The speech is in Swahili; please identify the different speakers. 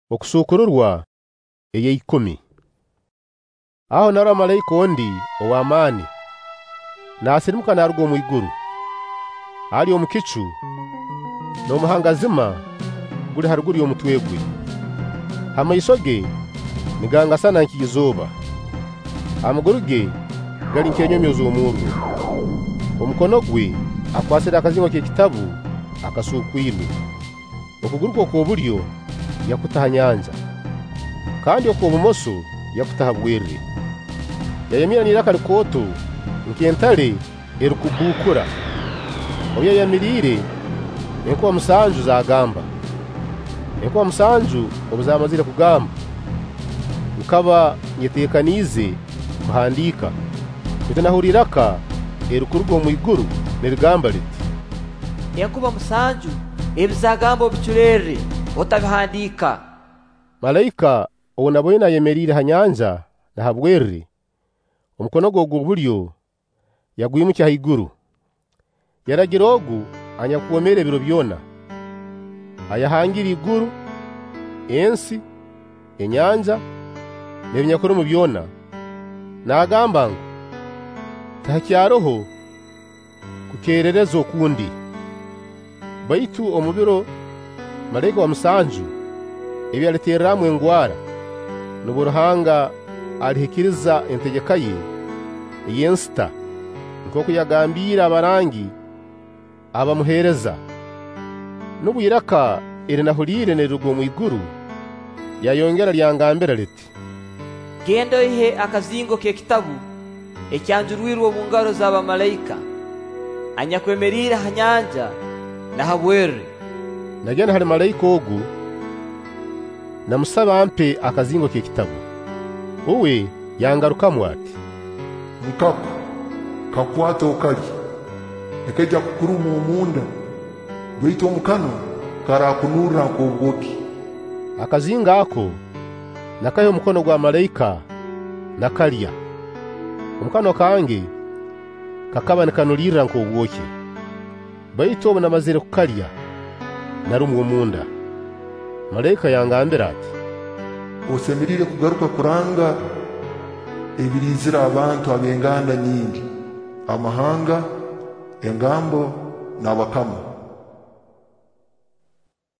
Speaker 1: okusukururwa eye 10. Aho nara malayika ondi ow'amaani nasirimuka naruga omu iguru, ali omukicu n'omuhangazima guri haruguru y'omutwe gwe. Amaiso ge nigangasana nk'izuba, amaguru ge gali nk'enyomyo z'omurro. Omukono gwe akwasire akazingo k'ekitabu akasukwirwe. Okuguru kwe okw'oburyo yakutaha nyanja, kandi okw'obumoso yakutaha bwerre. Yayemera n'iraka rikooto nk'entare erikubuukura. Obu yayemirire enkuba musanju zagamba. Enkuba musanju obu zamazire kugamba, nkaba nyeteekaniize kuhandiika. Baitu nahura iraka erikuruga omu iguru nirigamba riti,
Speaker 2: enkuba musanju ebizagamba obiculerre otabihandiika.
Speaker 1: Malayika obu naboine ayemerire ha nyanja na ha bwerre, omukono gwe ogw'oburyo yagwimukya ha iguru. Yaragira ogu anyakuwomera ebiro byona, ayahangira iguru, ensi, enyanja n'ebinyakurumu byona, nagamba ngu tahakyaroho kukerereza okundi. Baitu omu biro malayika wa musanju ebi alitereramu engwara, nubo Ruhanga alihikiriza entegeka ye ey'ensita, nk'oku yagambiire abarangi abamuheereza. Nubu iraka eri nahuriire niriruga omu iguru lyayongera lyangambira riti,
Speaker 2: genda oihe akazingo k'ekitabu ekyanjurwirwe omu ngaro z'abamalayika anyakwemerire ha nyanja na ha bwerre.
Speaker 1: Nagenda hali malayika ogu namusaba ampe akazingo k'ekitabu. Uwe yangarukamu ati,
Speaker 3: Mukama, kakwata okalye, ekajja kukuruma omunda, baitu omukanwa karakunurra nk'obwoki.
Speaker 1: Akazinga ako nakahe omukono gwa malayika nakalya. Omukanwa kange kakaba nikanulirra nk'obwoki. Baitu obu namazire kukalya narumwa omunda. Malayika yangambira ati,
Speaker 3: osemerire kugaruka kuranga ebirizira abantu ab'enganda nyingi, amahanga, engambo n'abakama.